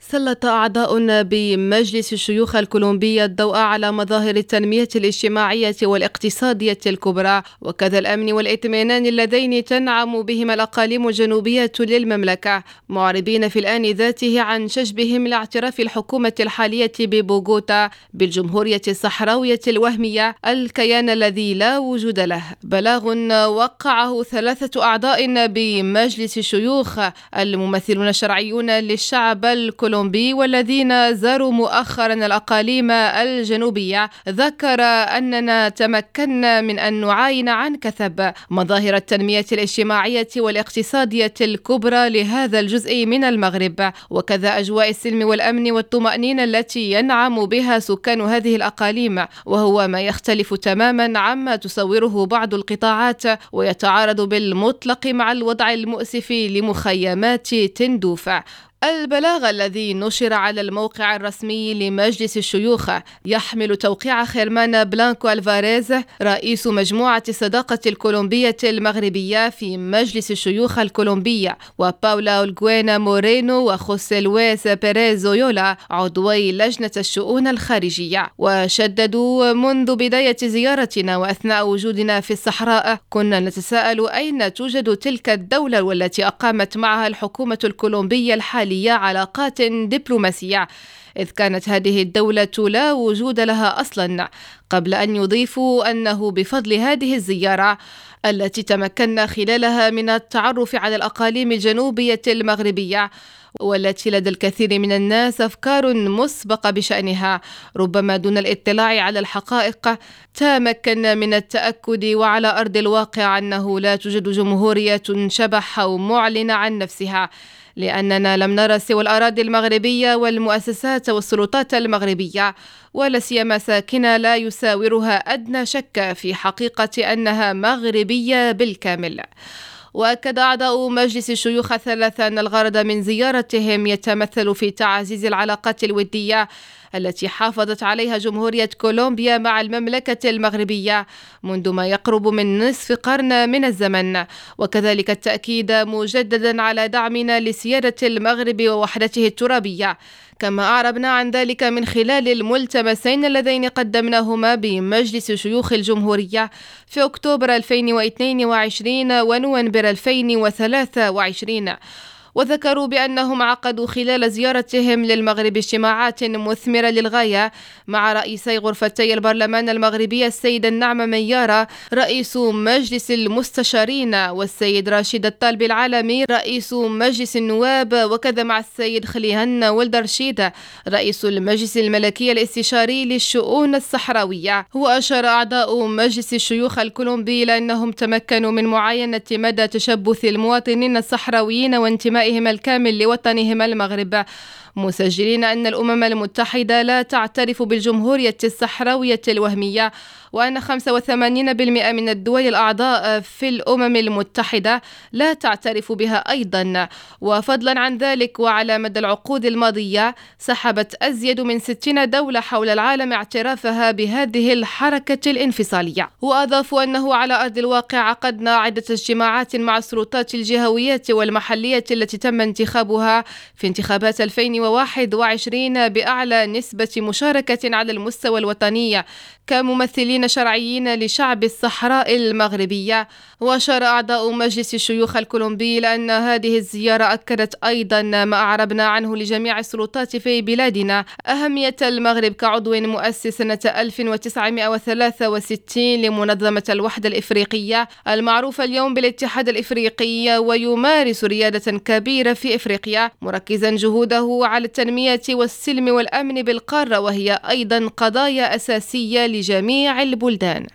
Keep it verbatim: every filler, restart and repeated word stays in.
سلط أعضاء بمجلس الشيوخ الكولومبي الضوء على مظاهر التنمية الاجتماعية والاقتصادية الكبرى وكذا الأمن والاطمئنان اللذين تنعم بهما الأقاليم الجنوبية للمملكة، معربين في الآن ذاته عن شجبهم لاعتراف الحكومة الحالية ببوغوتا بالجمهورية الصحراوية الوهمية، الكيان الذي لا وجود له. بلاغ وقعه ثلاثة أعضاء بمجلس الشيوخ الممثلون الشرعيون للشعب الكولومبي والذين زاروا مؤخرا الأقاليم الجنوبية، ذكر أننا تمكنا من أن نعاين عن كثب مظاهر التنمية الاجتماعية والاقتصادية الكبرى لهذا الجزء من المغرب، وكذا أجواء السلم والأمن والطمأنينة التي ينعم بها سكان هذه الأقاليم، وهو ما يختلف تماما عما تصوره بعض القطاعات ويتعارض بالمطلق مع الوضع المؤسف لمخيمات تندوف. البلاغ الذي نشر على الموقع الرسمي لمجلس الشيوخ يحمل توقيع خيرمان بلانكو ألفاريز رئيس مجموعة الصداقة الكولومبية المغربية في مجلس الشيوخ الكولومبي، وباولا أولغوينا مورينو وخوسيه لويس بيريز زويولا عضوي لجنة الشؤون الخارجية. وشددوا: منذ بداية زيارتنا وأثناء وجودنا في الصحراء كنا نتساءل أين توجد تلك الدولة والتي أقامت معها الحكومة الكولومبية الحالية علاقات دبلوماسية، إذ كانت هذه الدولة لا وجود لها أصلا، قبل أن يضيفوا أنه بفضل هذه الزيارة التي تمكنا خلالها من التعرف على الأقاليم الجنوبية المغربية والتي لدى الكثير من الناس أفكار مسبقة بشأنها ربما دون الاطلاع على الحقائق، تمكنا من التأكد وعلى أرض الواقع أنه لا توجد جمهورية شبح أو معلنة عن نفسها، لأننا لم نرى سوى الأراضي المغربية والمؤسسات والسلطات المغربية، ولا سيما ساكنة لا يساورها أدنى شك في حقيقة أنها مغربية بالكامل. وأكد أعضاء مجلس الشيوخ الثلاثة أن الغرض من زيارتهم يتمثل في تعزيز العلاقات الودية التي حافظت عليها جمهورية كولومبيا مع المملكة المغربية منذ ما يقرب من نصف قرن من الزمن، وكذلك التأكيد مجددا على دعمنا لسيادة المغرب ووحدته الترابية، كما أعربنا عن ذلك من خلال الملتمسين اللذين قدمناهما بمجلس شيوخ الجمهورية في أكتوبر ألفين واثنين وعشرين ونوفمبر ألفين وثلاثة وعشرين. وذكروا بأنهم عقدوا خلال زيارتهم للمغرب اجتماعات مثمرة للغاية مع رئيسي غرفتي البرلمان المغربي السيد النعمة ميارة رئيس مجلس المستشارين والسيد راشد الطالب العالمي رئيس مجلس النواب، وكذا مع السيد خليهن ولد رشيد رئيس المجلس الملكي الاستشاري للشؤون الصحراوية. وأشار أعضاء مجلس الشيوخ الكولومبي لأنهم تمكنوا من معاينة مدى تشبث المواطنين الصحراويين وانتمائهم الكامل لوطنهم المغرب، مسجلين أن الأمم المتحدة لا تعترف بالجمهورية الصحراوية الوهمية، وأن خمسة وثمانين بالمئة من الدول الأعضاء في الأمم المتحدة لا تعترف بها أيضا. وفضلا عن ذلك، وعلى مدى العقود الماضية سحبت أزيد من ستين دولة حول العالم اعترافها بهذه الحركة الانفصالية. وأضافوا أنه على أرض الواقع عقدنا عدة اجتماعات مع السلطات الجهوية والمحلية التي تم انتخابها في انتخابات ألفين وواحد وعشرين بأعلى نسبة مشاركة على المستوى الوطني كممثلين شرعيين لشعب الصحراء المغربية. وأشار أعضاء مجلس الشيوخ الكولومبي لأن هذه الزيارة أكدت أيضا ما أعربنا عنه لجميع السلطات في بلادنا، أهمية المغرب كعضو مؤسس سنة ألف وتسعمئة وثلاثة وستين لمنظمة الوحدة الإفريقية المعروفة اليوم بالاتحاد الإفريقي، ويمارس ريادة كبيرة في إفريقيا مركزا جهوده على التنمية والسلم والأمن بالقارة، وهي أيضا قضايا أساسية لجميع البلدان.